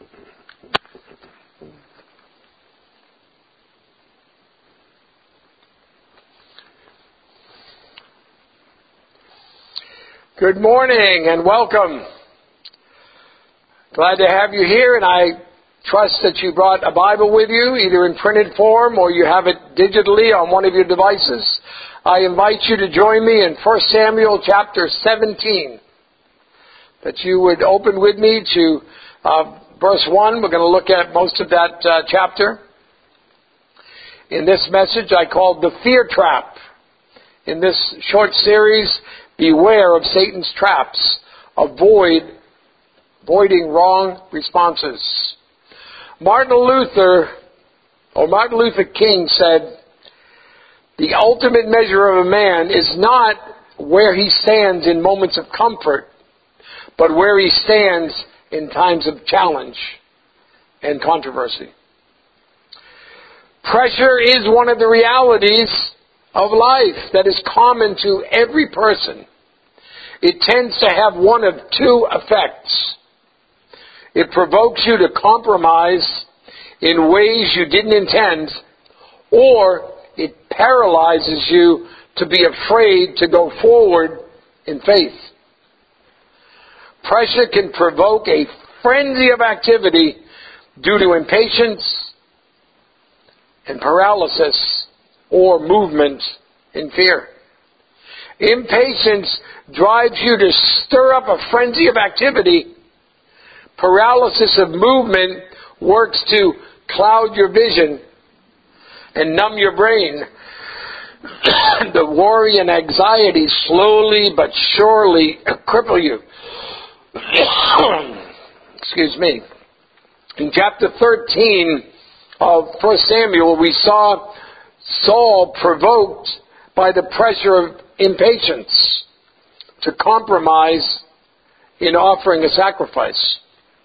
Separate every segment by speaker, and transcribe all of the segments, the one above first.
Speaker 1: Good morning and welcome. Glad to have you here, and I trust that you brought a Bible with you, either in printed form or you have it digitally on one of your devices. I invite you to join me in 1 Samuel chapter 17. That you would open with me to verse 1. We're going to look at most of that chapter. In this message I called The Fear Trap. In this short series, beware of Satan's traps. Avoiding wrong responses. Martin Luther King said, the ultimate measure of a man is not where he stands in moments of comfort, but where he stands in times of challenge and controversy. Pressure is one of the realities of life that is common to every person. It tends to have one of two effects. It provokes you to compromise in ways you didn't intend, or it paralyzes you to be afraid to go forward in faith. Pressure can provoke a frenzy of activity due to impatience and paralysis or movement in fear. Impatience drives you to stir up a frenzy of activity. Paralysis of movement works to cloud your vision and numb your brain. The worry and anxiety slowly but surely cripple you. Excuse me. In chapter 13 of 1 Samuel, we saw Saul provoked by the pressure of impatience to compromise in offering a sacrifice.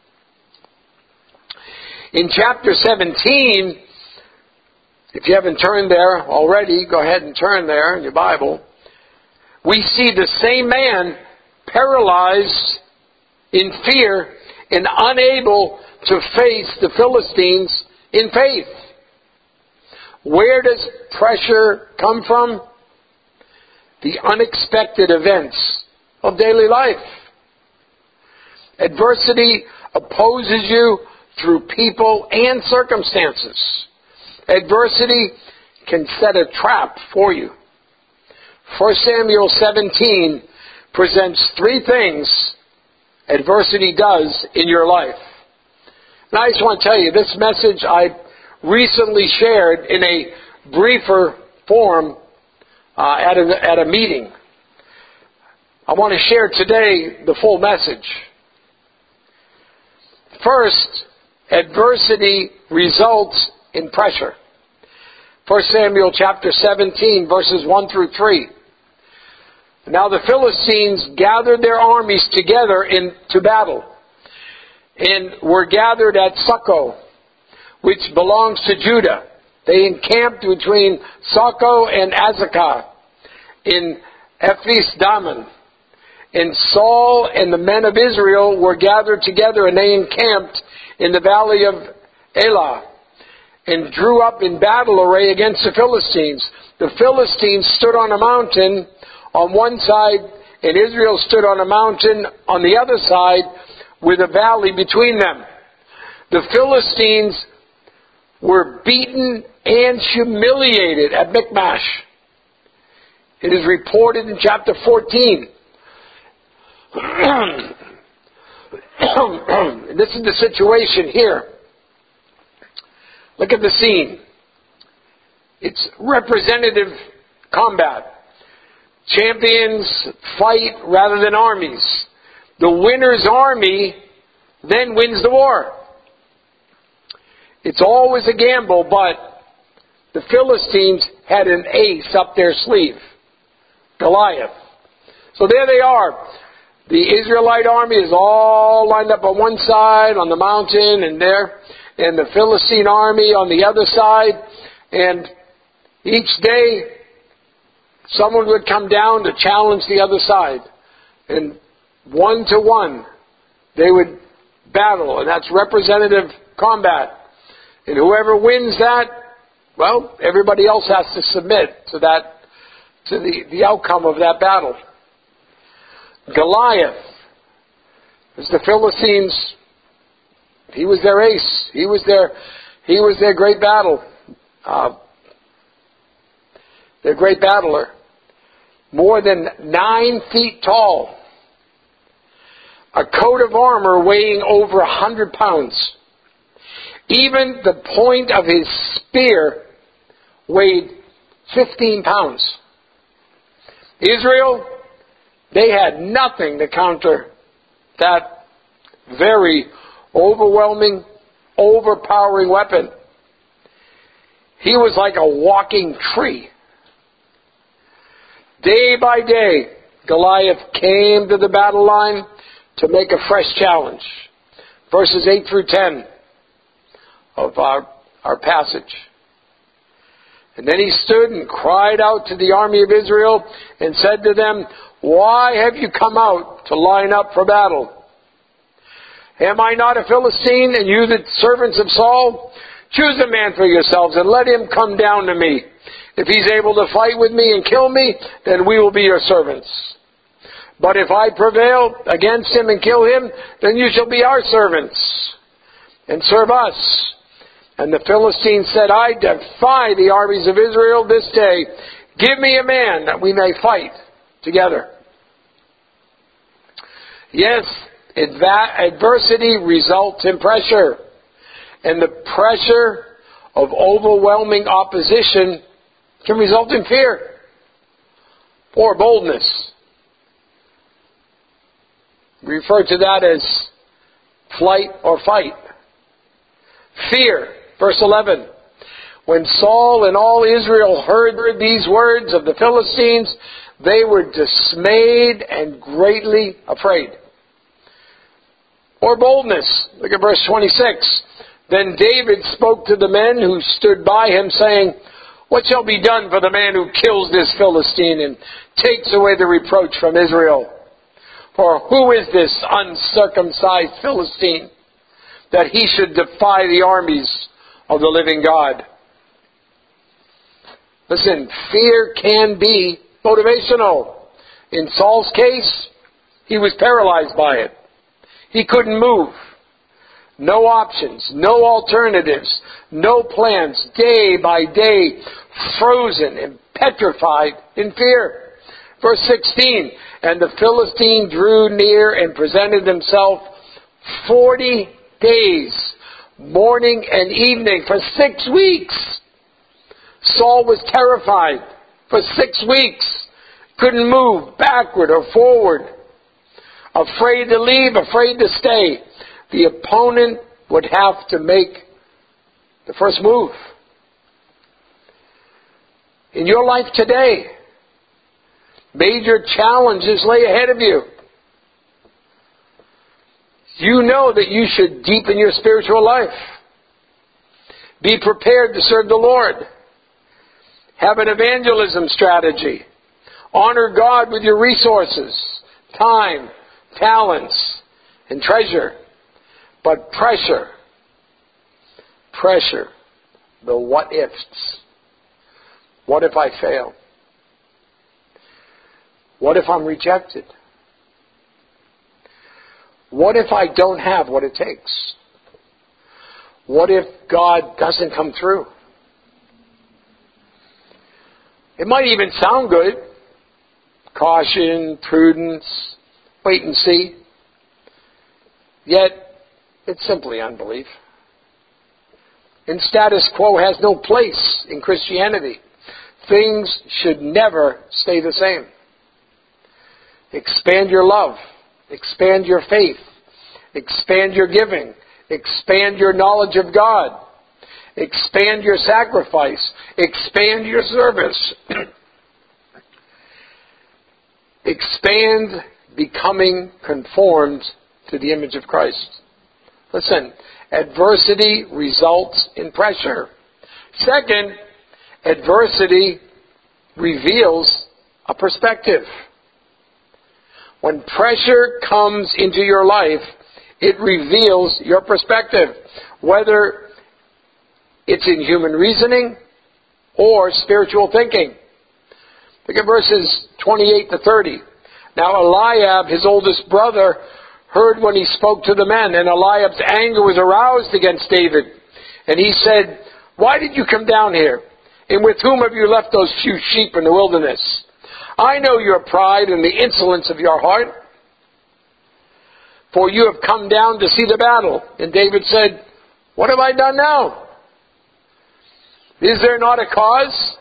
Speaker 1: In chapter 17, if you haven't turned there already, go ahead and turn there in your Bible. We see the same man paralyzed in fear and unable to face the Philistines in faith. Where does pressure come from? The unexpected events of daily life. Adversity opposes you through people and circumstances. Adversity can set a trap for you. 1 Samuel 17 presents three things adversity does in your life. And I just want to tell you, this message I recently shared in a briefer form at a meeting. I want to share today the full message. First, adversity results in pressure. 1 Samuel chapter 17, verses 1 through 3. Now the Philistines gathered their armies together to battle, and were gathered at Socoh, which belongs to Judah. They encamped between Socoh and Azekah in Ephes Dammim. And Saul and the men of Israel were gathered together, and they encamped in the valley of Elah, and drew up in battle array against the Philistines. The Philistines stood on a mountain on one side, and Israel stood on a mountain on the other side, with a valley between them. The Philistines were beaten and humiliated at Michmash. It is reported in chapter 14. This is the situation here. Look at the scene. It's representative combat. Champions fight rather than armies. The winner's army then wins the war. It's always a gamble, but the Philistines had an ace up their sleeve, Goliath. So there they are. The Israelite army is all lined up on one side on the mountain and the Philistine army on the other side. And each day, someone would come down to challenge the other side. And 1-to-1, they would battle, and that's representative combat. And whoever wins that, well, everybody else has to submit to that, to the outcome of that battle. Goliath, as the Philistines, he was their ace. He was their great battle. Their great battler. More than 9 feet tall. A coat of armor weighing over 100 pounds. Even the point of his spear weighed 15 pounds. Israel, they had nothing to counter that very overwhelming, overpowering weapon. He was like a walking tree. Day by day, Goliath came to the battle line to make a fresh challenge. Verses 8 through 10 of our passage. And then he stood and cried out to the army of Israel and said to them, "Why have you come out to line up for battle? Am I not a Philistine, and you the servants of Saul? Choose a man for yourselves and let him come down to me. If he's able to fight with me and kill me, then we will be your servants. But if I prevail against him and kill him, then you shall be our servants and serve us." And the Philistines said, "I defy the armies of Israel this day. Give me a man that we may fight together." Yes, adversity results in pressure. And the pressure of overwhelming opposition can result in fear or boldness. We refer to that as flight or fight. Fear. Verse 11. When Saul and all Israel heard these words of the Philistines, they were dismayed and greatly afraid. Or boldness. Look at verse 26. Then David spoke to the men who stood by him, saying, "What shall be done for the man who kills this Philistine and takes away the reproach from Israel? For who is this uncircumcised Philistine that he should defy the armies of the living God?" Listen, fear can be motivational. In Saul's case, he was paralyzed by it. He couldn't move. No options, no alternatives, no plans, day by day, frozen and petrified in fear. Verse 16, and the Philistine drew near and presented himself 40 days, morning and evening, for 6 weeks. Saul was terrified for 6 weeks. Couldn't move backward or forward. Afraid to leave, afraid to stay. The opponent would have to make the first move. In your life today, major challenges lay ahead of you. You know that you should deepen your spiritual life. Be prepared to serve the Lord. Have an evangelism strategy. Honor God with your resources, time, talents, and treasure. But pressure, the what ifs. What if I fail? What if I'm rejected? What if I don't have what it takes? What if God doesn't come through? It might even sound good. Caution, prudence, wait and see. Yet, it's simply unbelief. And status quo has no place in Christianity. Things should never stay the same. Expand your love. Expand your faith. Expand your giving. Expand your knowledge of God. Expand your sacrifice. Expand your service. Expand becoming conformed to the image of Christ. Listen, adversity results in pressure. Second, adversity reveals a perspective. When pressure comes into your life, It reveals your perspective, whether it's in human reasoning or spiritual thinking. Look at verses 28 to 30. Now Eliab, his oldest brother, heard when he spoke to the men, and Eliab's anger was aroused against David. And he said, "Why did you come down here? And with whom have you left those few sheep in the wilderness? I know your pride and the insolence of your heart, for you have come down to see the battle." And David said, "What have I done now? Is there not a cause?"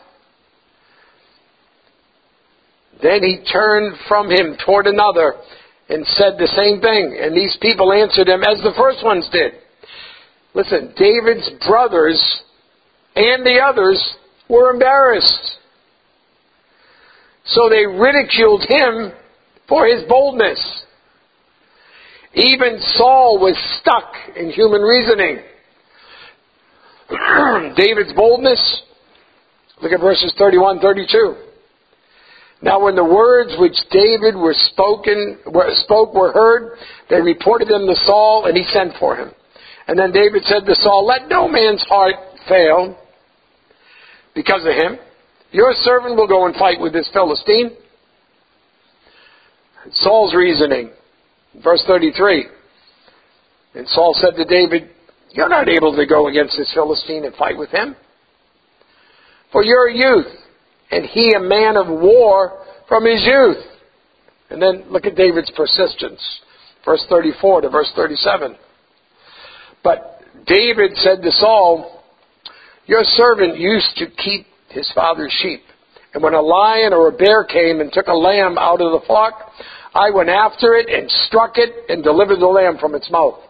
Speaker 1: Then he turned from him toward another and said the same thing. And these people answered him as the first ones did. Listen, David's brothers and the others were embarrassed. So they ridiculed him for his boldness. Even Saul was stuck in human reasoning. David's boldness, look at verses 31, 32. Now when the words which David spoke were heard, they reported them to Saul, and he sent for him. And then David said to Saul, "Let no man's heart fail because of him. Your servant will go and fight with this Philistine." Saul's reasoning, verse 33. And Saul said to David, "You're not able to go against this Philistine and fight with him, for you're a youth, and he a man of war from his youth." And then look at David's persistence. Verse 34 to verse 37. But David said to Saul, "Your servant used to keep his father's sheep. And when a lion or a bear came and took a lamb out of the flock, I went after it and struck it and delivered the lamb from its mouth.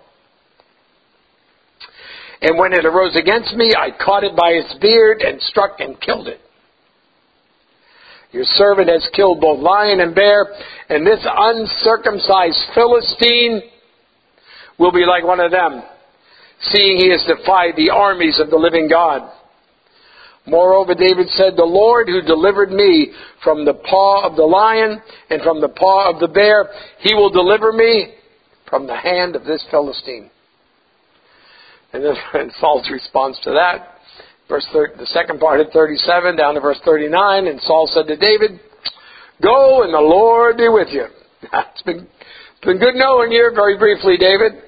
Speaker 1: And when it arose against me, I caught it by its beard and struck and killed it. Your servant has killed both lion and bear, and this uncircumcised Philistine will be like one of them, seeing he has defied the armies of the living God." Moreover, David said, "The Lord who delivered me from the paw of the lion and from the paw of the bear, he will deliver me from the hand of this Philistine." And then Saul's response to that, the second part of 37 down to verse 39, and Saul said to David, "Go and the Lord be with you." It's been good knowing you. Very briefly, David.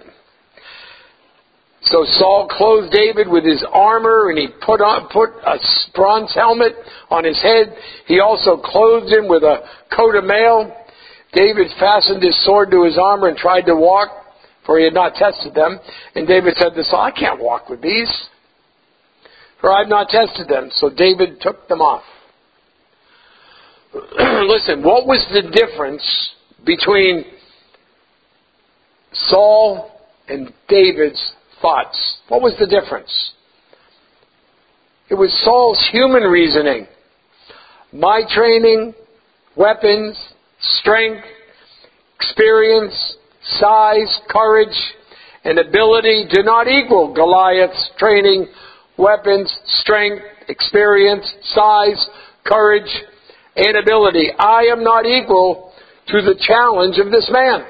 Speaker 1: So Saul clothed David with his armor, and he put a bronze helmet on his head. He also clothed him with a coat of mail. David fastened his sword to his armor and tried to walk, for he had not tested them. And David said to Saul, "I can't walk with these, for I have not tested them." So David took them off. Listen, what was the difference between Saul and David's thoughts? What was the difference? It was Saul's human reasoning. My training, weapons, strength, experience, size, courage, and ability do not equal Goliath's training, weapons, strength, experience, size, courage, and ability. I am not equal to the challenge of this man.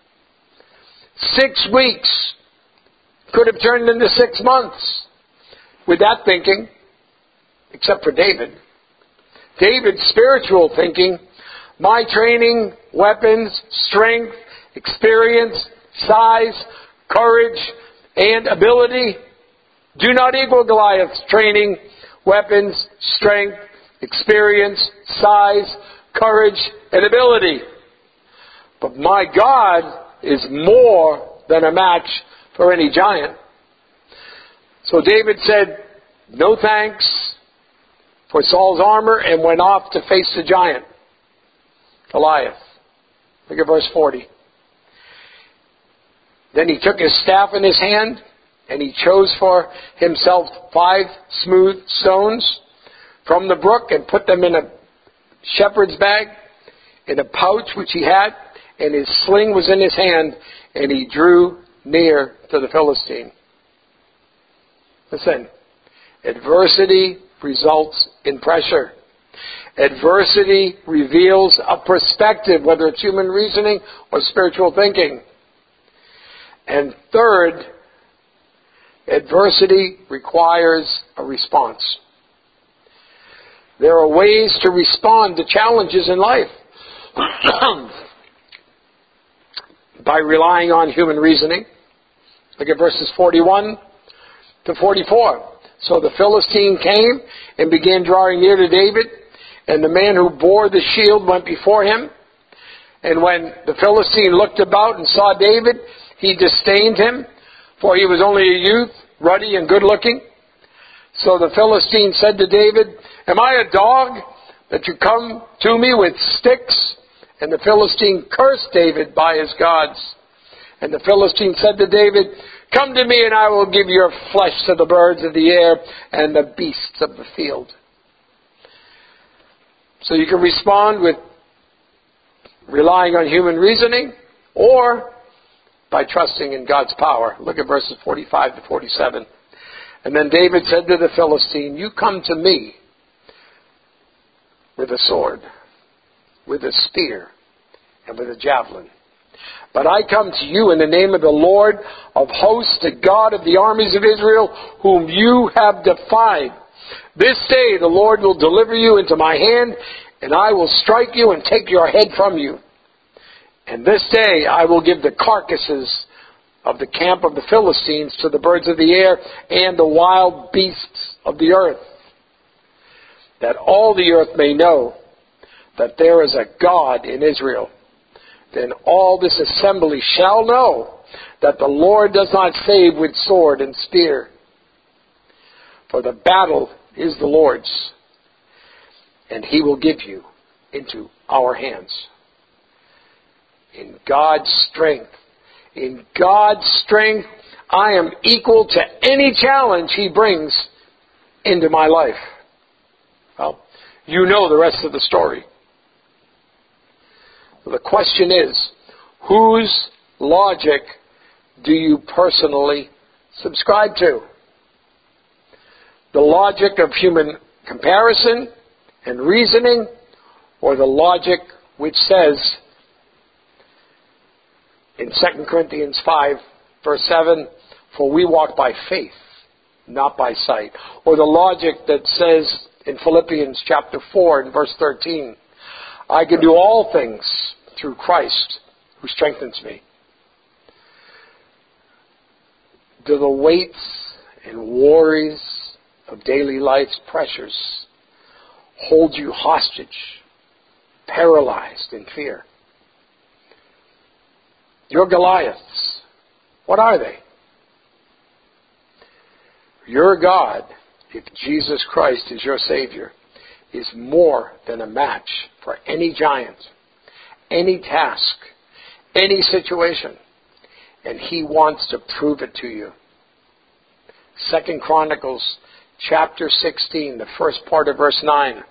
Speaker 1: 6 weeks could have turned into 6 months with that thinking, except for David. David's spiritual thinking, my training, weapons, strength, experience, size, courage, and ability do not equal Goliath's training, weapons, strength, experience, size, courage, and ability. But my God is more than a match for any giant. So David said, "No thanks," for Saul's armor, and went off to face the giant, Goliath. Look at verse 40. Then he took his staff in his hand, and he chose for himself 5 smooth stones from the brook, and put them in a shepherd's bag, in a pouch which he had, and his sling was in his hand, and he drew near to the Philistine. Listen, adversity results in pressure. Adversity reveals a perspective, whether it's human reasoning or spiritual thinking. And third, adversity requires a response. There are ways to respond to challenges in life by relying on human reasoning. Look at verses 41 to 44. So the Philistine came and began drawing near to David, and the man who bore the shield went before him. And when the Philistine looked about and saw David, he disdained him, for he was only a youth, ruddy and good-looking. So the Philistine said to David, "Am I a dog that you come to me with sticks?" And the Philistine cursed David by his gods. And the Philistine said to David, "Come to me, and I will give your flesh to the birds of the air and the beasts of the field." So you can respond with relying on human reasoning or by trusting in God's power. Look at verses 45 to 47. And then David said to the Philistine, "You come to me with a sword, with a spear, and with a javelin. But I come to you in the name of the Lord of hosts, the God of the armies of Israel, whom you have defied. This day the Lord will deliver you into my hand, and I will strike you and take your head from you. And this day I will give the carcasses of the camp of the Philistines to the birds of the air and the wild beasts of the earth, that all the earth may know that there is a God in Israel. Then all this assembly shall know that the Lord does not save with sword and spear. For the battle is the Lord's, and he will give you into our hands." In God's strength, I am equal to any challenge he brings into my life. Well, you know the rest of the story. The question is, whose logic do you personally subscribe to? The logic of human comparison and reasoning, or the logic which says in 2 Corinthians 5, verse 7, "For we walk by faith, not by sight." Or the logic that says in Philippians chapter 4 and verse 13, "I can do all things through Christ who strengthens me." Do the weights and worries of daily life's pressures hold you hostage, paralyzed in fear? Your Goliaths, what are they? Your God, if Jesus Christ is your Savior, is more than a match for any giant, any task, any situation, and he wants to prove it to you. 2 Chronicles chapter 16, the first part of verse 9,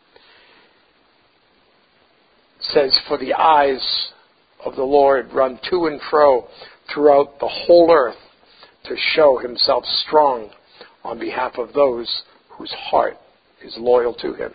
Speaker 1: says, "For the eyes of the Lord run to and fro throughout the whole earth to show himself strong on behalf of those whose heart is loyal to him."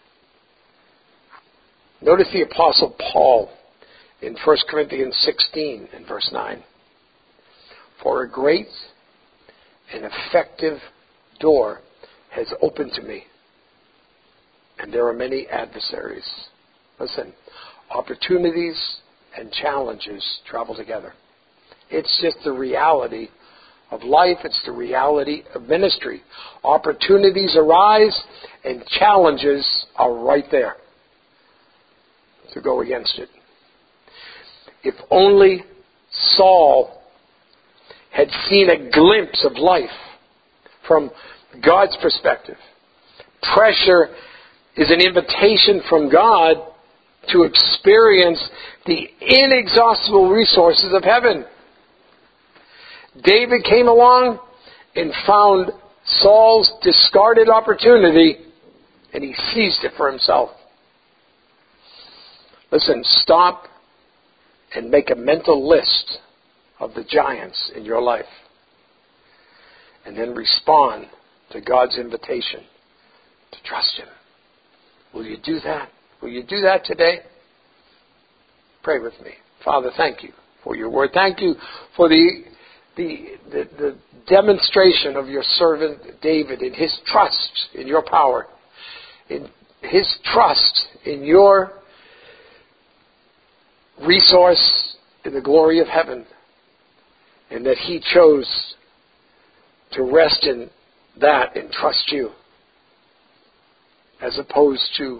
Speaker 1: Notice the Apostle Paul in 1 Corinthians 16 and verse 9. "For a great and effective door has opened to me, and there are many adversaries." Listen, opportunities and challenges travel together. It's just the reality of life. It's the reality of ministry. Opportunities arise and challenges are right there to go against it. If only Saul had seen a glimpse of life from God's perspective. Pressure is an invitation from God to experience the inexhaustible resources of heaven. David came along and found Saul's discarded opportunity, and he seized it for himself. Listen, stop and make a mental list of the giants in your life, and then respond to God's invitation to trust him. Will you do that? Will you do that today? Pray with me. Father, thank you for your word. Thank you for the the demonstration of your servant David in his trust in your power, in his trust in your resource in the glory of heaven, and that he chose to rest in that and trust you, as opposed to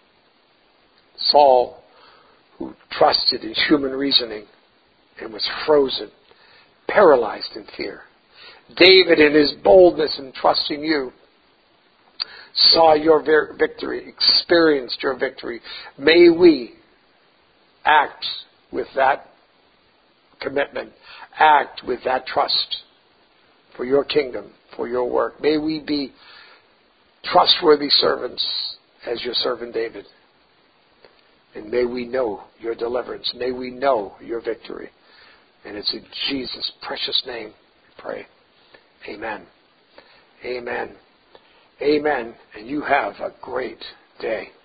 Speaker 1: Saul, who trusted in human reasoning and was frozen, paralyzed in fear. David, in his boldness in trusting you, saw your victory, experienced your victory. May we act with that commitment, act with that trust for your kingdom, for your work. May we be trustworthy servants as your servant David. And may we know your deliverance. May we know your victory. And it's in Jesus' precious name we pray. Amen. Amen. Amen. And you have a great day.